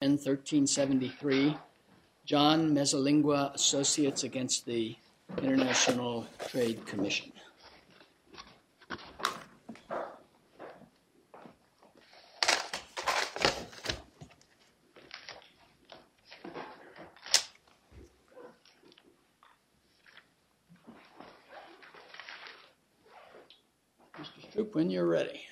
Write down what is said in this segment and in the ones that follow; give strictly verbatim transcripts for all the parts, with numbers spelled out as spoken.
N thirteen seventy-three, John Mezzalingua Associates against the International Trade Commission. Mister Stroop, when you're ready.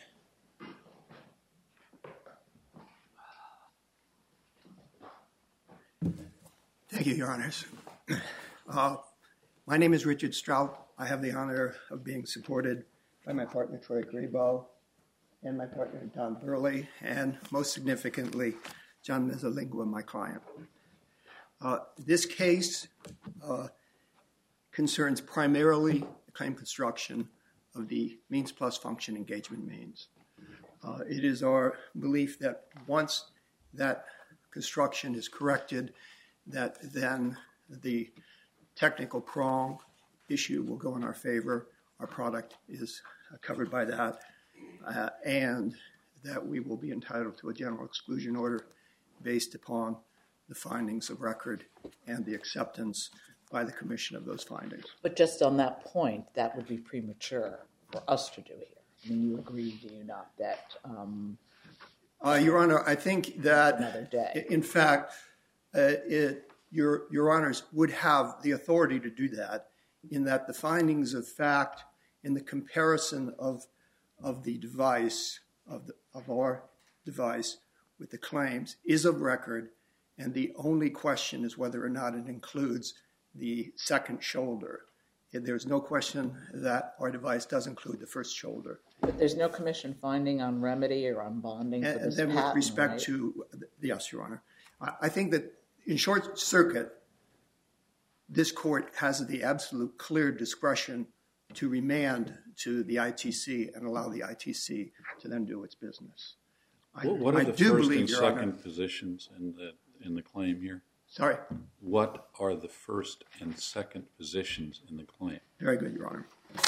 Thank you, Your Honors. Uh, my name is Richard Strout. I have the honor of being supported by my partner, Troy Grabo, and my partner, Don Burley, and most significantly, John Mezzalingua, my client. Uh, this case uh, concerns primarily the claim construction of the means plus function engagement means. Uh, it is our belief that once that construction is corrected, that then the technical prong issue will go in our favor. Our product is uh, covered by that, uh, and that we will be entitled to a general exclusion order based upon the findings of record and the acceptance by the commission of those findings. But just on that point, that would be premature for us to do here. I mean, you agree, do you not, that... Um, uh, Your Honor, I think that, another day. in fact, uh, it, your, your Honors would have the authority to do that, in that the findings of fact in the comparison of, of the device, of, the, of our device with the claims is of record, and the only question is whether or not it includes the second shoulder. There's no question that our device does include the first shoulder. But there's no commission finding on remedy or on bonding for and, this and then patent, with respect right? to, yes, Your Honor. I, I think that in short circuit, this court has the absolute clear discretion to remand to the I T C and allow the I T C to then do its business. I, what what are I the do first believe, and Your second Honor, positions in the in the claim here? Sorry. What are the first and second positions in the claim? Very good, Your Honor.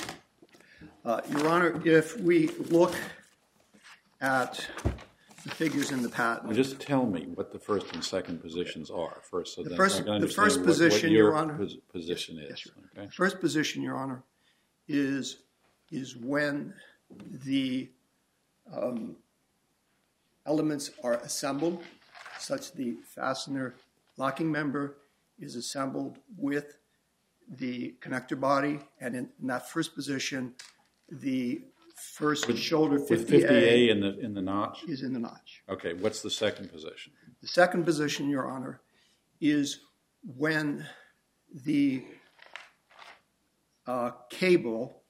Uh, Your Honor, if we look at the figures in the patent. Now just tell me what the first and second positions are first, so The that first- I can the understand first what, position, what your Your Honor. pos- position Yes, is. yes, Your Okay. First position, Your Honor, is, is when the um, elements are assembled, such the fastener locking member is assembled with the connector body, and in, in that first position, the first With- shoulder With fifty A, fifty A in the in the notch. is in the notch. Okay. What's the second position? The second position, Your Honor, is when the uh, cable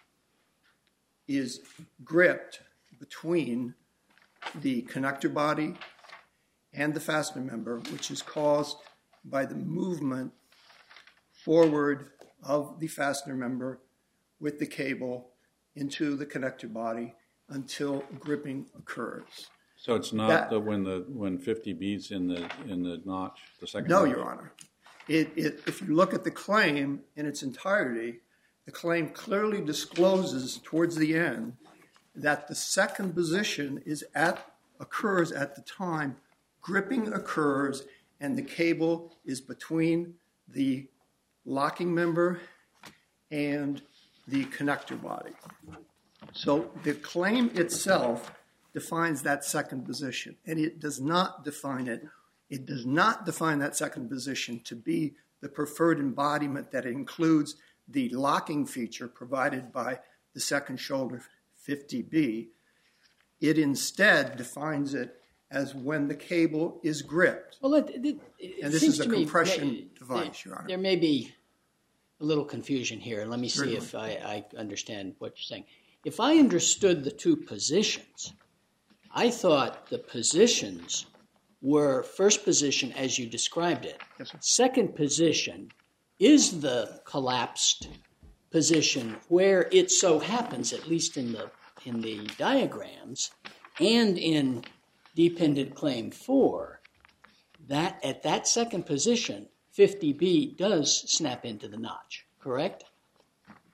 is gripped between the connector body and the fastener member, which is caused by the movement forward of the fastener member with the cable into the connector body until gripping occurs. So it's not That- the when the when fifty B's in the in the notch. The second. No, notch? Your Honor. It, it, if you look at the claim in its entirety, the claim clearly discloses towards the end that the second position is at occurs at the time gripping occurs and the cable is between the locking member and the connector body. So the claim itself defines that second position, and it does not define it. It does not define that second position to be the preferred embodiment that includes the locking feature provided by the second shoulder fifty B. It instead defines it as when the cable is gripped. Well, it, it, it And this seems is a to me compression may- device, there, Your Honor. There may be a little confusion here. Let me see Certainly. if I, I understand what you're saying. If I understood the two positions, I thought the positions were first position as you described it. Yes, sir. Second position is the collapsed position where it so happens, at least in the in the diagrams and in dependent claim four, that at that second position, fifty B does snap into the notch, correct?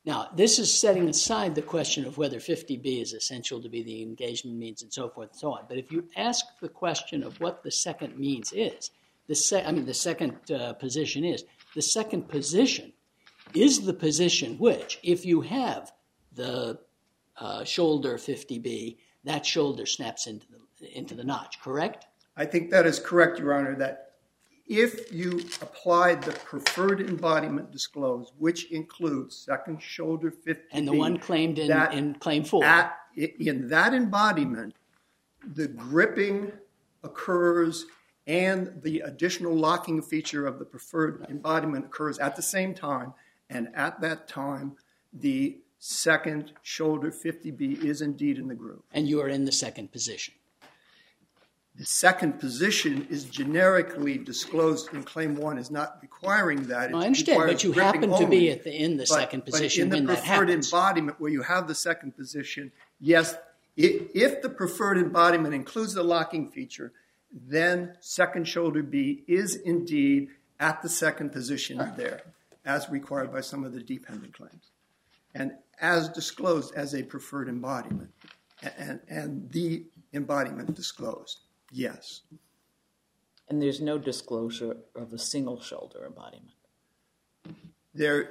Now, this is setting aside the question of whether fifty B is essential to be the engagement means and so forth and so on. But if you ask the question of what the second means is, the se- I mean the second uh, position is, the second position is the position which, if you have the uh, shoulder fifty B, that shoulder snaps into the, into the notch, correct? I think that is correct, Your Honor, that if you applied the preferred embodiment disclosed, which includes second shoulder fifty B, and the one claimed in, that in Claim four. At, in that embodiment, the gripping occurs and the additional locking feature of the preferred embodiment occurs at the same time, and at that time, the second shoulder fifty B is indeed in the groove. And you are in the second position. The second position is generically disclosed in Claim one as not requiring that. No, I understand, but you happen to be at the, in the but, second position but in when the that preferred happens. embodiment where you have the second position, yes, if, if the preferred embodiment includes the locking feature, then second shoulder B is indeed at the second position there, as required by some of the dependent claims, and as disclosed as a preferred embodiment, and, and the embodiment disclosed. Yes. And there's no disclosure of a single shoulder embodiment. There,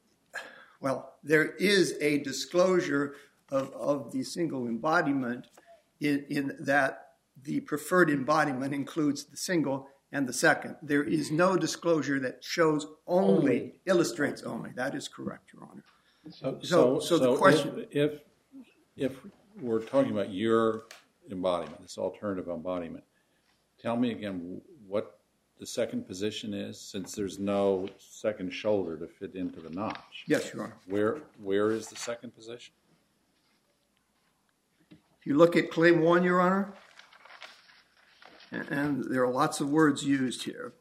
well, there is a disclosure of, of the single embodiment in, in that the preferred embodiment includes the single and the second. There is no disclosure that shows only, only. illustrates only. That is correct, Your Honor. So, so, so, so the question... If, if, if we're talking about your embodiment, this alternative embodiment, tell me again what the second position is, since there's no second shoulder to fit into the notch. Yes, Your Honor. Where where is the second position? If you look at Claim one, Your Honor, and, and there are lots of words used here,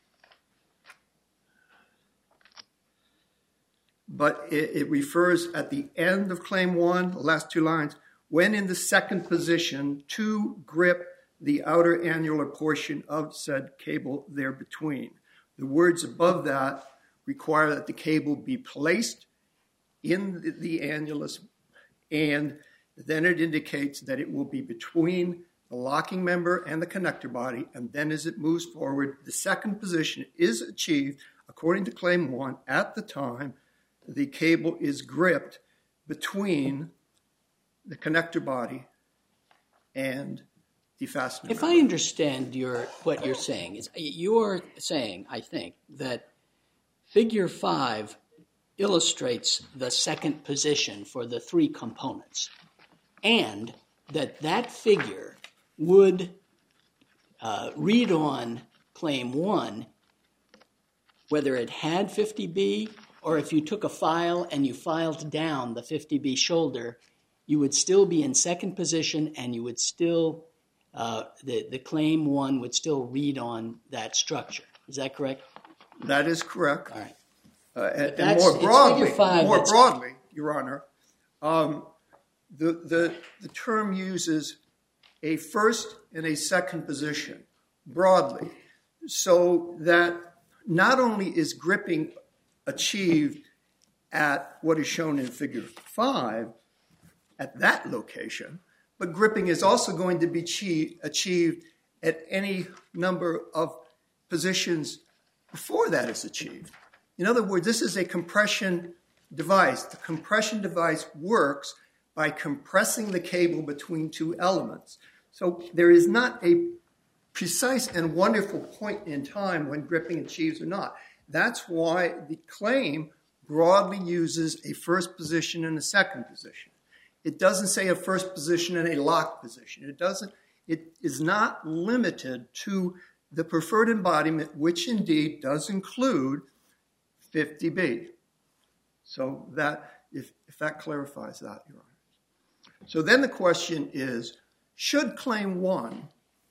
but it, it refers at the end of Claim one, the last two lines, when in the second position to grip the outer annular portion of said cable there between. The words above that require that the cable be placed in the, the annulus, and then it indicates that it will be between the locking member and the connector body, and then as it moves forward, the second position is achieved according to Claim one at the time the cable is gripped between the connector body and the fastener. If I understand your what you're saying, is you're saying, I think, that Figure five illustrates the second position for the three components, and that that figure would uh, read on Claim one, whether it had fifty B, or if you took a file and you filed down the fifty B shoulder, you would still be in second position, and you would still, uh, the, the Claim one would still read on that structure. Is that correct? That is correct. All right. Uh, and, and more broadly, more broadly, Your Honor, um, the, the, the term uses a first and a second position broadly, so that not only is gripping achieved at what is shown in Figure five, at that location, but gripping is also going to be achieved, achieved at any number of positions before that is achieved. In other words, this is a compression device. The compression device works by compressing the cable between two elements. So there is not a precise and wonderful point in time when gripping achieves or not. That's why the claim broadly uses a first position and a second position. It doesn't say a first position and a locked position. It doesn't. It is not limited to the preferred embodiment, which indeed does include fifty B. So that, if, if that clarifies that, Your Honor. So then the question is, should Claim one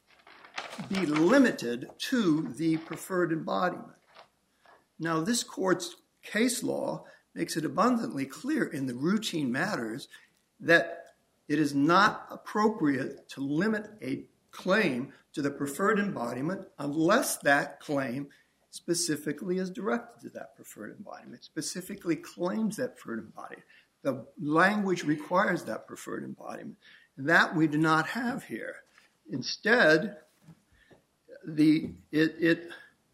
be limited to the preferred embodiment? Now, this court's case law makes it abundantly clear in the routine matters that it is not appropriate to limit a claim to the preferred embodiment unless that claim specifically is directed to that preferred embodiment, specifically claims that preferred embodiment. The language requires that preferred embodiment. That we do not have here. Instead, the it, it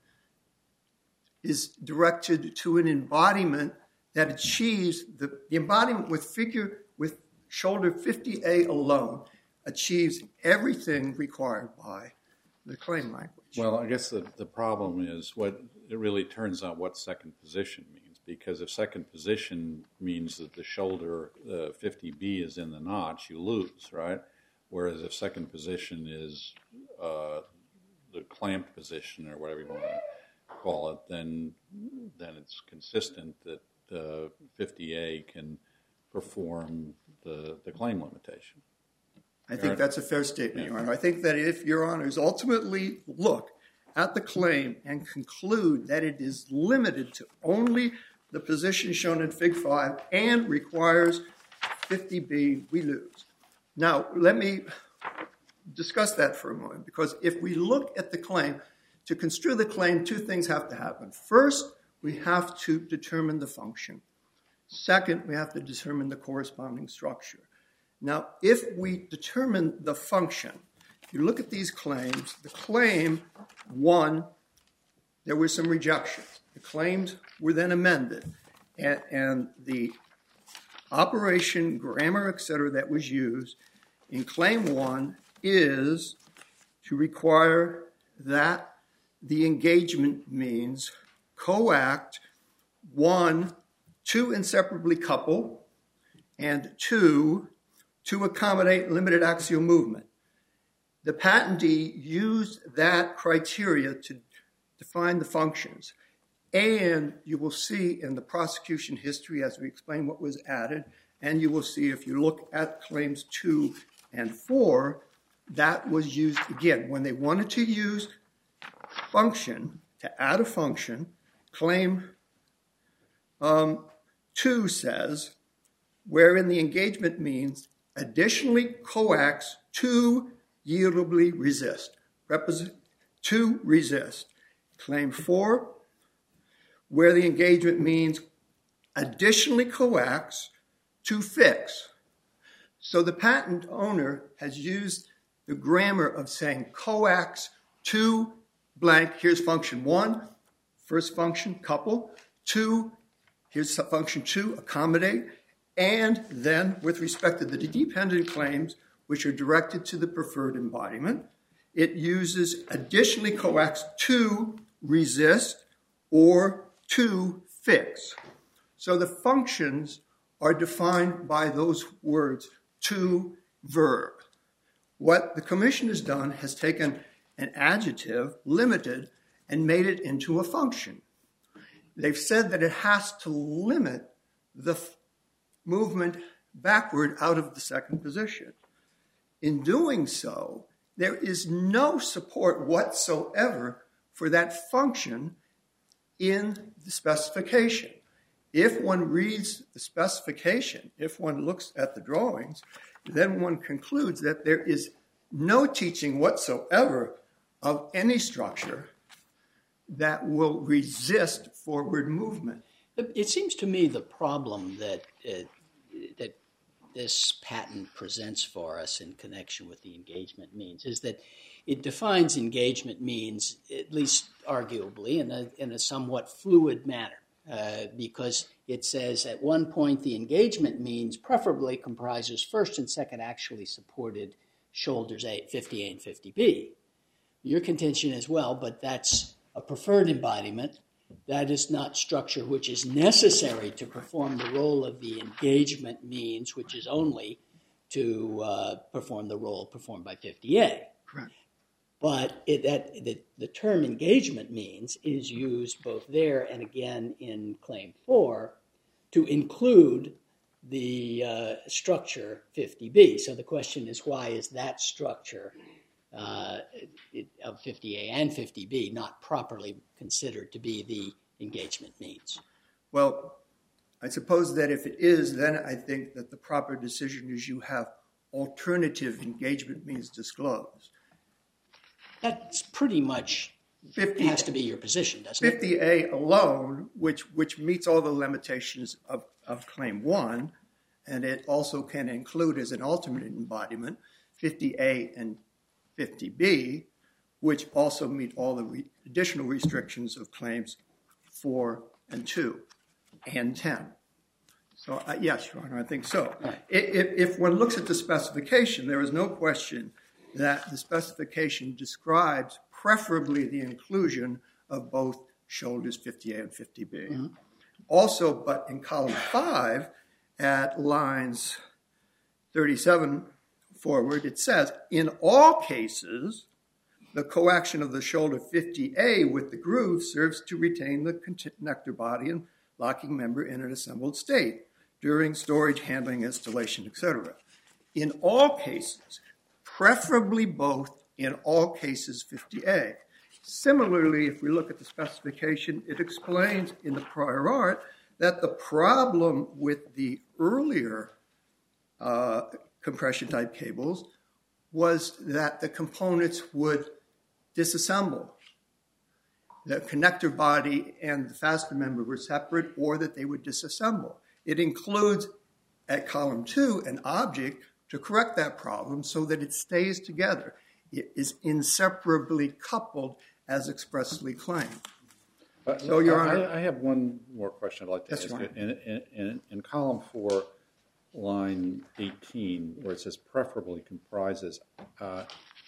is directed to an embodiment that achieves the, the embodiment with figure with shoulder fifty A alone achieves everything required by the claim language. Well, I guess the, the problem is what it really turns on what second position means, because if second position means that the shoulder uh, fifty B is in the notch, you lose, right? Whereas if second position is uh, the clamped position or whatever you want to call it, then then it's consistent that uh, fifty A can perform the, the claim limitation. I think that's a fair statement, Your Honor. I think that if Your Honors ultimately look at the claim and conclude that it is limited to only the position shown in Fig five and requires fifty B, we lose. Now, let me discuss that for a moment, because if we look at the claim, to construe the claim, two things have to happen. First, we have to determine the function. Second, we have to determine the corresponding structure. Now, if we determine the function, if you look at these claims, the claim one, there were some rejections. The claims were then amended, and, and the operation, grammar, et cetera, that was used in claim one is to require that the engagement means coact, one, to inseparably couple, and two, to accommodate limited axial movement. The patentee used that criteria to define the functions. And you will see in the prosecution history, as we explain what was added, and you will see if you look at claims two and four, that was used again. When they wanted to use function, to add a function, claim um, two says, wherein the engagement means additionally coax to yieldably resist. Represent to resist. Claim four, where the engagement means additionally coax to fix. So the patent owner has used the grammar of saying coax to blank. Here's function one, first function, couple. Two, here's function two, accommodate. And then with respect to the dependent claims, which are directed to the preferred embodiment, it uses additionally coax to resist or to fix. So the functions are defined by those words, to, verb. What the commission has done has taken an adjective, limited, and made it into a function. They've said that it has to limit the f- movement backward out of the second position. In doing so, there is no support whatsoever for that function in the specification. If one reads the specification, if one looks at the drawings, then one concludes that there is no teaching whatsoever of any structure that will resist forward movement. It seems to me the problem that uh, that this patent presents for us in connection with the engagement means is that it defines engagement means, at least arguably, in a, in a somewhat fluid manner, uh, because it says at one point the engagement means preferably comprises first and second actually supported shoulders fifty A and fifty B. Your contention as well, but that's a preferred embodiment. That is not structure which is necessary to perform the role of the engagement means, which is only to uh, perform the role performed by fifty A. Correct. But it, that, the, the term engagement means is used both there and again in Claim four to include the uh, structure fifty B. So the question is, why is that structure uh, it, of fifty A and fifty B not properly considered to be the engagement means? Well, I suppose that if it is, then I think that the proper decision is you have alternative engagement means disclosed. That's pretty much fifty has to be your position, doesn't it? fifty A alone, which which meets all the limitations of, of Claim one, and it also can include as an alternate embodiment fifty A and fifty B, which also meet all the re additional restrictions of Claims four and two and ten. So, uh, yes, Your Honor, I think so. Right. If, if one looks at the specification, there is no question that the specification describes preferably the inclusion of both shoulders fifty A and fifty B. Mm-hmm. Also, but in column five, at lines thirty-seven forward, it says, in all cases, the coaction of the shoulder fifty A with the groove serves to retain the connector body and locking member in an assembled state during storage, handling, installation, et cetera. In all cases, preferably both, in all cases fifty A. Similarly, if we look at the specification, it explains in the prior art that the problem with the earlier uh, compression type cables was that the components would disassemble. The connector body and the fastener member were separate, or that they would disassemble. It includes, at column two, an object to correct that problem so that it stays together. It is inseparably coupled as expressly claimed. Uh, so, Your Honor, I, I have one more question I'd like to That's ask. right. In, in, in, in column four, line eighteen, where it says preferably comprises, uh,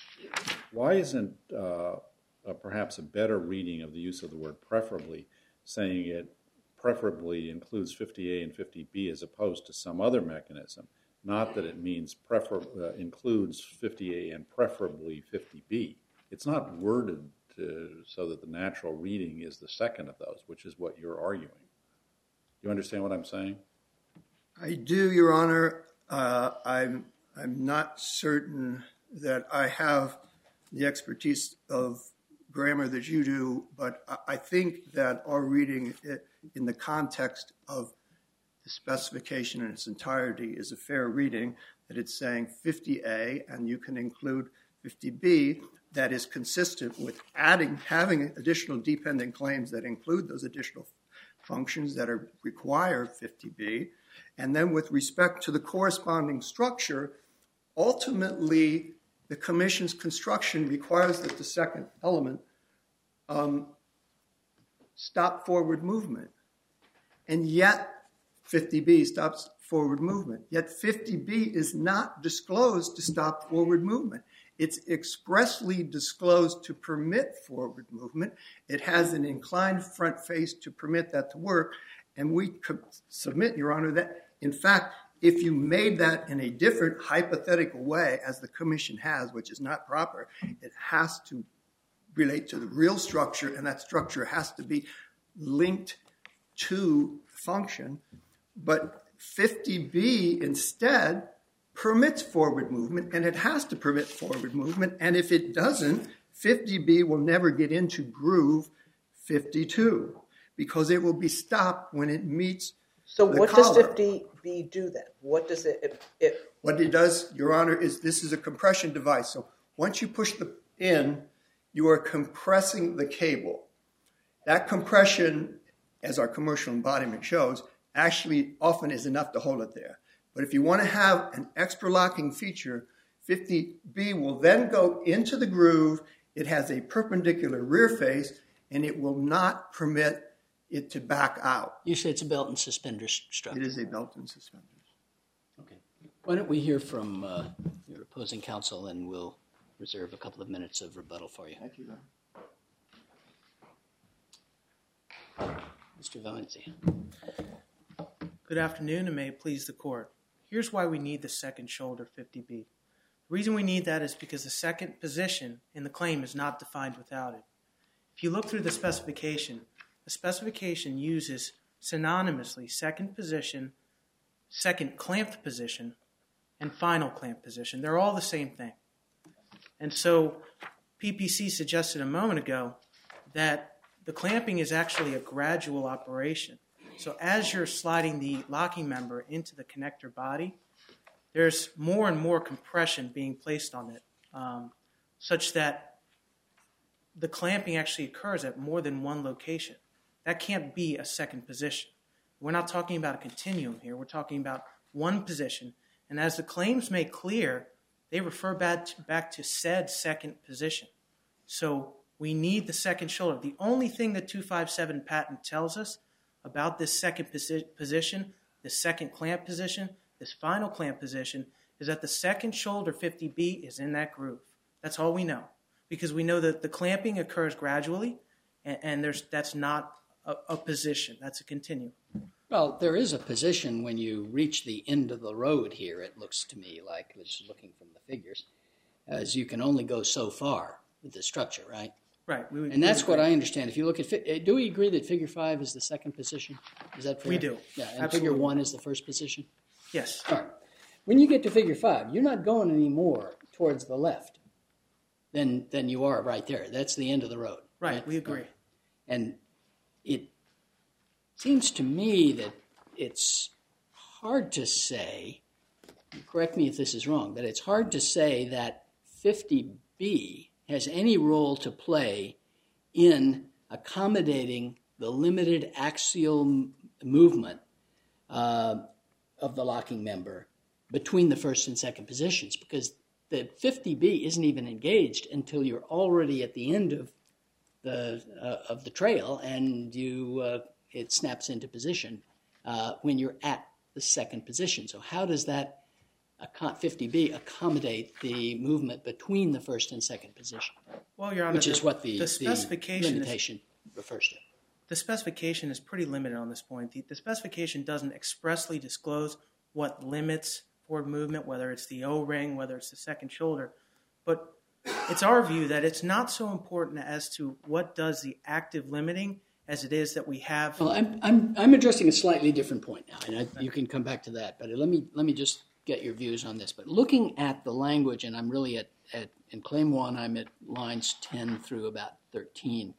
why isn't uh, uh, perhaps a better reading of the use of the word preferably, saying it preferably includes fifty A and fifty B as opposed to some other mechanism? Not that it means prefer, uh, includes fifty A and preferably fifty B. It's not worded to, so that the natural reading is the second of those, which is what you're arguing. You understand what I'm saying? I do, Your Honor. Uh, I'm, I'm not certain that I have the expertise of grammar that you do, but I, I think that our reading it in the context of the specification in its entirety is a fair reading, that it's saying fifty A, and you can include fifty B, that is consistent with adding, having additional dependent claims that include those additional functions that are required fifty B. And then with respect to the corresponding structure, ultimately the Commission's construction requires that the second element um, stop forward movement. And yet fifty B stops forward movement. Yet fifty B is not disclosed to stop forward movement. It's expressly disclosed to permit forward movement. It has an inclined front face to permit that to work. And we could submit, Your Honor, that in fact, if you made that in a different hypothetical way, as the Commission has, which is not proper, it has to relate to the real structure, and that structure has to be linked to function. But fifty B instead permits forward movement, and it has to permit forward movement. And if it doesn't, fifty B will never get into groove fifty-two, because it will be stopped when it meets So the what collar. does fifty B do then? What does it, it, it What it does, Your Honor, is this is a compression device. So once you push the in, you are compressing the cable. That compression, as our commercial embodiment shows, actually often is enough to hold it there. But if you want to have an extra locking feature, fifty B will then go into the groove. It has a perpendicular rear face, and it will not permit it to back out. You say it's a belt and suspenders structure. It is a belt and suspenders. Okay. Why don't we hear from uh, your opposing counsel, and we'll reserve a couple of minutes of rebuttal for you. Thank you, Your Honor. Mister Valencia. Good afternoon, and may it please the Court. Here's why we need the second shoulder fifty B. The reason we need that is because the second position in the claim is not defined without it. If you look through the specification, the specification uses synonymously second position, second clamped position, and final clamped position. They're all the same thing. And so P P C suggested a moment ago that the clamping is actually a gradual operation. So as you're sliding the locking member into the connector body, there's more and more compression being placed on it, um, such that the clamping actually occurs at more than one location. That can't be a second position. We're not talking about a continuum here. We're talking about one position. And as the claims make clear, they refer back to, back to said second position. So we need the second shoulder. The only thing that two fifty-seven patent tells us about this second posi- position, the second clamp position, this final clamp position, is that the second shoulder fifty B is in that groove. That's all we know. Because we know that the clamping occurs gradually, and, and there's that's not a, a position. That's a continuum. Well, there is a position when you reach the end of the road here, it looks to me like, just looking from the figures, as you can only go so far with the structure, right? Right. We would, and that's we what I understand. If you look at, fi- do we agree that figure five is the second position? Is that fair? We do. Yeah, and Absolutely. figure one is the first position? Yes. All right. When you get to figure five, you're not going any more towards the left than than you are right there. That's the end of the road. Right. Right? We agree. And it seems to me that it's hard to say, correct me if this is wrong, but it's hard to say that fifty B has any role to play in accommodating the limited axial m- movement uh, of the locking member between the first and second positions, because the fifty B isn't even engaged until you're already at the end of the uh, of the trail, and you uh, it snaps into position uh, when you're at the second position. So how does that fifty B accommodate the movement between the first and second position? Well, Your Honor, which the, is what the, the specification the limitation is, refers to. The specification is pretty limited on this point. The, the specification doesn't expressly disclose what limits forward movement, whether it's the O-ring, whether it's the second shoulder. But it's our view that it's not so important as to what does the active limiting as it is that we have. Well, I'm I'm I'm addressing a slightly different point now, and I, you can come back to that. But let me let me just get your views on this. But looking at the language, and I'm really at, at in claim one, I'm at lines ten through about thirteen.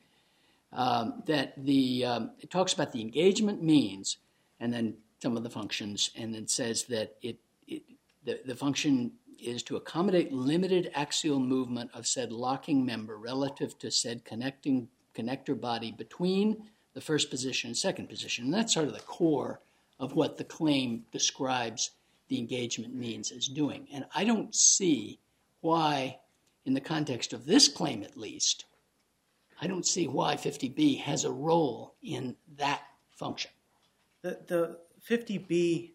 Um, that the um, it talks about the engagement means, and then some of the functions, and then says that it, it the, the function is to accommodate limited axial movement of said locking member relative to said connecting connector body between the first position and second position. And that's sort of the core of what the claim describes the engagement means as doing. And I don't see why, in the context of this claim at least, I don't see why fifty B has a role in that function. The, the fifty B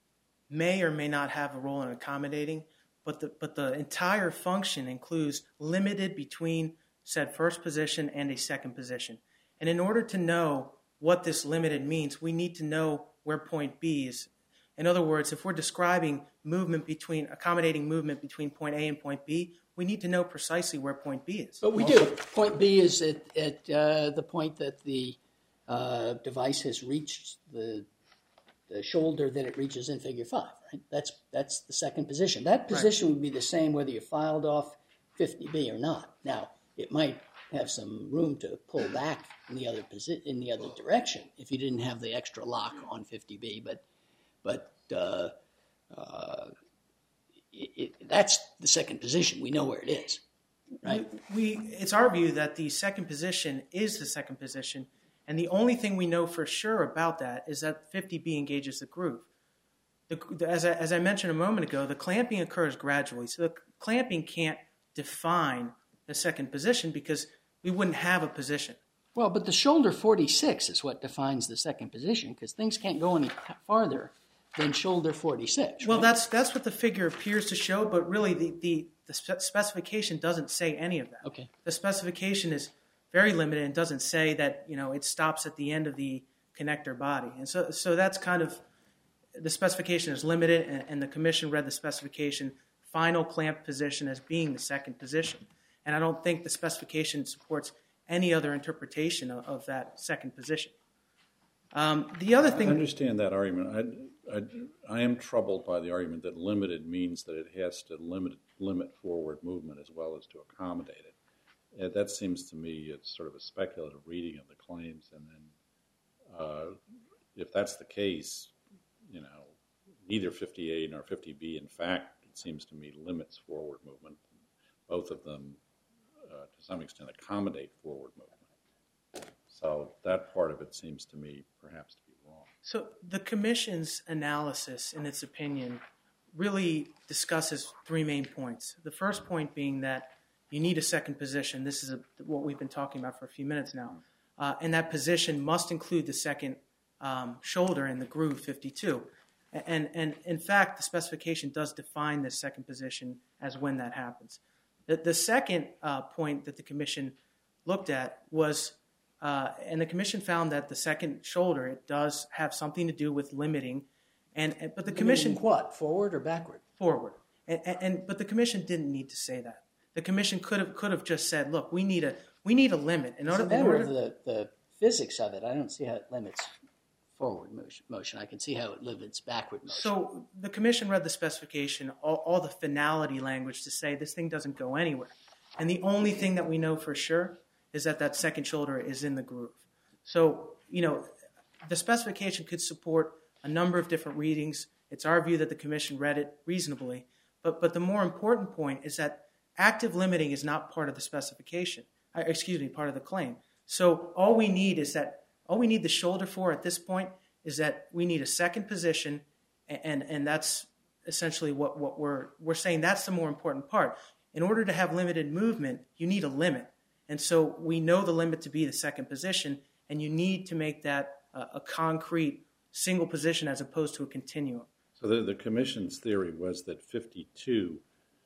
may or may not have a role in accommodating, but the, but the entire function includes limited between said first position and a second position. And in order to know what this limited means, we need to know where point B is. In other words, if we're describing movement between, accommodating movement between point A and point B, we need to know precisely where point B is. But we do. Point B is at, at uh, the point that the uh, device has reached the, the shoulder that it reaches in figure five, right? That's that's the second position. That position right. would be the same whether you filed off fifty B or not. Now, it might have some room to pull back in the other posi- in the other direction if you didn't have the extra lock on fifty B, but but uh, uh, it, it, that's the second position. We know where it is, right? We, we it's our view that the second position is the second position, and the only thing we know for sure about that is that fifty B engages the groove. The, the, as, I, as I mentioned a moment ago, the clamping occurs gradually, so the clamping can't define the second position because we wouldn't have a position. Well, but the shoulder forty-six is what defines the second position because things can't go any farther than shoulder forty-six. Well, right? that's that's what the figure appears to show, but really the, the, the spe- specification doesn't say any of that. Okay. The specification is very limited and doesn't say that, you know, it stops at the end of the connector body. And so so that's kind of, the specification is limited, and, and the commission read the specification final clamp position as being the second position. And I don't think the specification supports any other interpretation of, of that second position. Um, the other thing... I understand that argument. I, I, I am troubled by the argument that limited means that it has to limit limit forward movement as well as to accommodate it. And that seems to me it's sort of a speculative reading of the claims. And then uh, if that's the case, you know, neither fifty-eight nor fifty B, in fact, it seems to me, limits forward movement. Both of them uh, to some extent, accommodate forward movement. So that part of it seems to me perhaps to be wrong. So the Commission's analysis, in its opinion, really discusses three main points. The first point being that you need a second position. This is a, what we've been talking about for a few minutes now. Uh, and that position must include the second um, shoulder in the groove fifty-two. And, and in fact, the specification does define the second position as when that happens. The, the second uh, point that the Commission looked at was, uh, and the Commission found that the second shoulder, it does have something to do with limiting. And, and but the Commission Limiting what, forward or backward? Forward. And, and, and but the Commission didn't need to say that. The Commission could have could have just said, look, we need a we need a limit in It's order. a matter in order of the, the physics of it. I don't see how it limits forward motion. motion. I can see how it limits backward motion. So the Commission read the specification, all, all the finality language to say this thing doesn't go anywhere. And the only thing that we know for sure is that that second shoulder is in the groove. So, you know, the specification could support a number of different readings. It's our view that the Commission read it reasonably. But, but the more important point is that active limiting is not part of the specification, uh, excuse me, part of the claim. So all we need is that, all we need the shoulder for at this point is that we need a second position, and, and that's essentially what, what we're, we're saying that's the more important part. In order to have limited movement, you need a limit. And so we know the limit to be the second position, and you need to make that uh, a concrete single position as opposed to a continuum. So the, the Commission's theory was that fifty-two,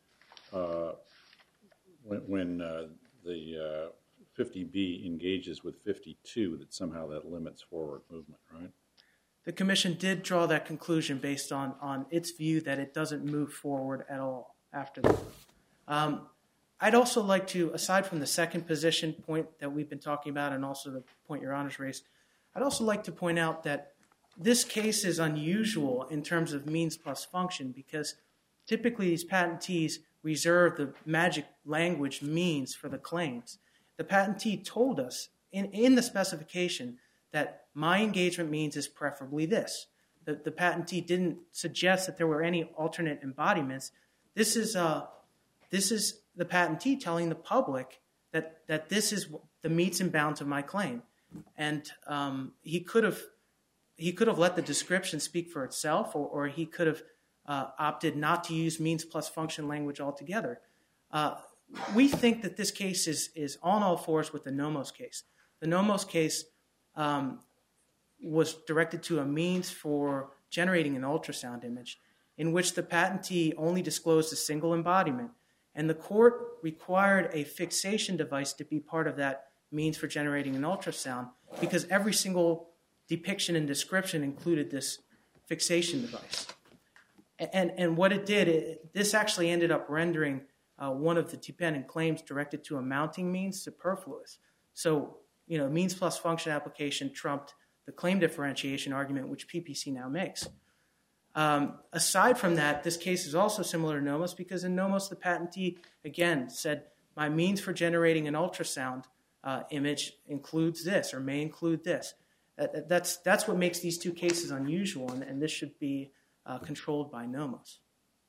uh, when, when uh, the uh, fifty B engages with fifty-two, that somehow that limits forward movement, right? The Commission did draw that conclusion based on, on its view that it doesn't move forward at all after that. Um, I'd also like to, aside from the second position point that we've been talking about and also the point Your Honor's raised, I'd also like to point out that this case is unusual in terms of means plus function because typically these patentees reserve the magic language means for the claims. The patentee told us in, in the specification that my engagement means is preferably this. The, the patentee didn't suggest that there were any alternate embodiments. This is, uh, this is the patentee telling the public that, that this is the meets and bounds of my claim. And um, he could have he could have let the description speak for itself, or, or he could have uh, opted not to use means plus function language altogether. Uh, we think that this case is, is on all fours with the Nomos case. The Nomos case um, was directed to a means for generating an ultrasound image in which the patentee only disclosed a single embodiment, and the court required a fixation device to be part of that means for generating an ultrasound because every single depiction and description included this fixation device. And, and what it did, it, this actually ended up rendering uh, one of the dependent claims directed to a mounting means superfluous. So, you know, means plus function application trumped the claim differentiation argument, which P P C now makes. Um, aside from that, this case is also similar to Nomos because in Nomos, the patentee, again, said, my means for generating an ultrasound uh, image includes this or may include this. Uh, that's, that's what makes these two cases unusual, and, and this should be uh, controlled by Nomos.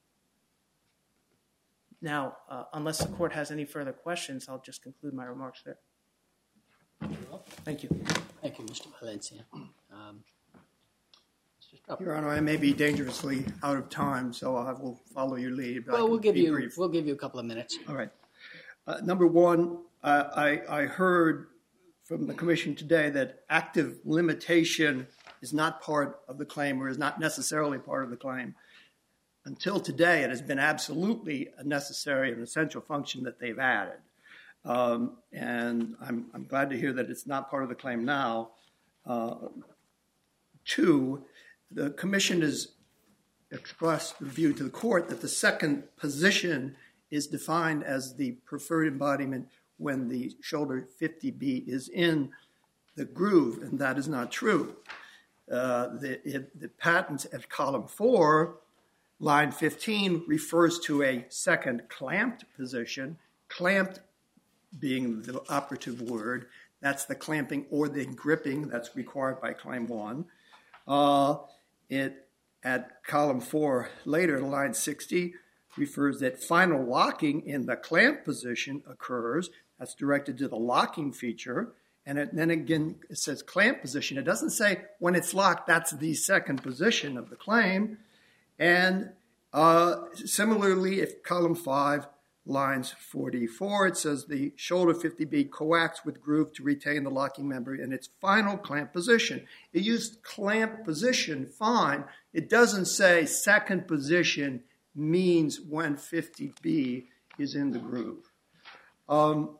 Now, uh, unless the court has any further questions, I'll just conclude my remarks there. Thank you. Thank you, Mister Valencia. Um, Your Honor, I may be dangerously out of time, so I will follow your lead. But well, we'll give you brief. we'll give you a couple of minutes. All right. Uh, number one, uh, I, I heard from the Commission today that active limitation is not part of the claim or is not necessarily part of the claim. Until today, it has been absolutely a necessary and essential function that they've added. Um, and I'm, I'm glad to hear that it's not part of the claim now. Uh, two, the Commission has expressed the view to the court that the second position is defined as the preferred embodiment when the shoulder fifty B is in the groove, and that is not true. Uh, the, it, the patent at column four, line fifteen, refers to a second clamped position, clamped being the operative word. That's the clamping or the gripping that's required by claim one. Uh, it, at column four, later, line sixty, refers that final locking in the clamp position occurs, That's directed to the locking feature. And it, then again, it says clamp position. It doesn't say when it's locked, that's the second position of the claim. And uh, similarly, if column five, lines forty-four, it says the shoulder fifty B coax with groove to retain the locking member in its final clamp position. It used clamp position, fine. It doesn't say second position means when fifty B is in the groove. Um,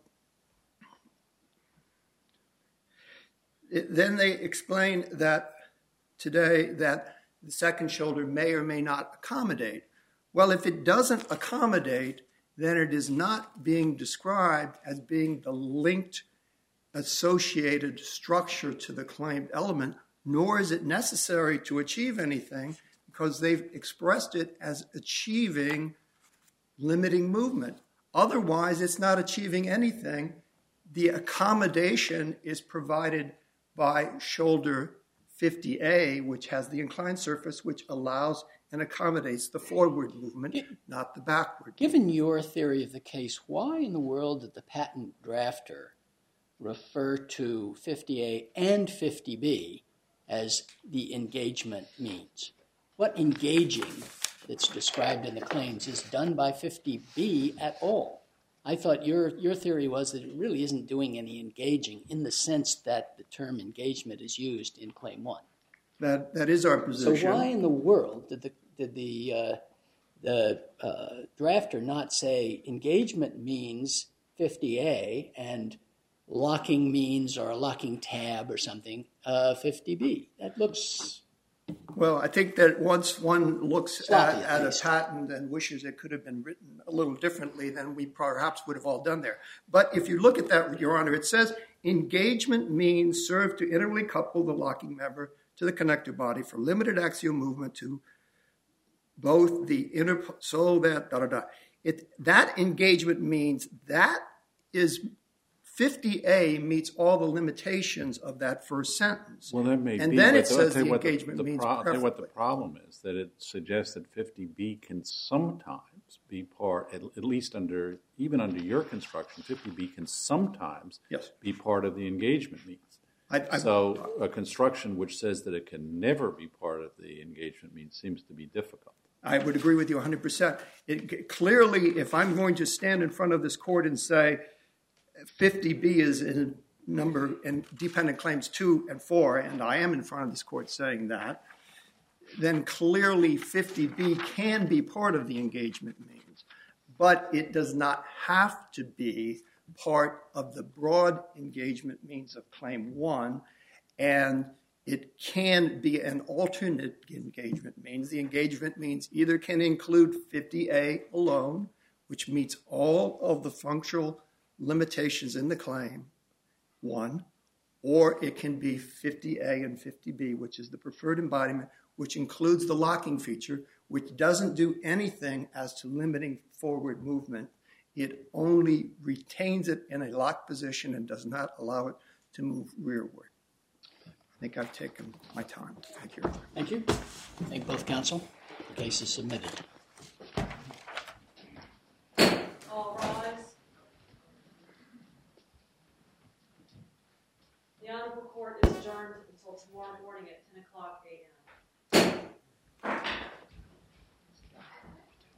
it, then they explain that today that the second shoulder may or may not accommodate. Well, if it doesn't accommodate, then it is not being described as being the linked associated structure to the claimed element, nor is it necessary to achieve anything because they've expressed it as achieving limiting movement. Otherwise, it's not achieving anything. The accommodation is provided by shoulder fifty A, which has the inclined surface, which allows and accommodates the forward movement, not the backward. Given your theory of the case, why in the world did the patent drafter refer to fifty A and fifty B as the engagement means? What engaging that's described in the claims is done by fifty B at all? I thought your, your theory was that it really isn't doing any engaging in the sense that the term engagement is used in Claim one. That, that is our position. So why in the world did the did the uh, the uh, drafter not say engagement means fifty A and locking means or a locking tab or something uh, fifty B? That looks well. I think that once one looks sloppy, at, at at a patent and wishes it could have been written a little differently, then we perhaps would have all done there. But if you look at that, Your Honor, it says engagement means serve to interly couple the locking member to the connector body for limited axial movement to both the inner, so that, da, da, da. It, that engagement means that is, fifty A meets all the limitations of that first sentence. Well, that may and be. then but it says the what engagement the, the means pro- I'll tell you what the perfectly. problem is, that it suggests that fifty B can sometimes be part, at, at least under, even under your construction, fifty B can sometimes Yes. be part of the engagement means. I, I, So a construction which says that it can never be part of the engagement means seems to be difficult. I would agree with you one hundred percent. It, clearly, if I'm going to stand in front of this court and say fifty B is in number in dependent claims two and four, and I am in front of this court saying that, then clearly fifty B can be part of the engagement means. But it does not have to be part of the broad engagement means of claim one, and it can be an alternate engagement means. The engagement means either can include fifty A alone, which meets all of the functional limitations in the claim, one, or it can be fifty A and fifty B, which is the preferred embodiment, which includes the locking feature, which doesn't do anything as to limiting forward movement. It only retains it in a locked position and does not allow it to move rearward. I think I've taken my time. Thank you. Thank you. Thank both counsel. The case is submitted. All rise. The Honorable Court is adjourned until tomorrow morning at ten o'clock a m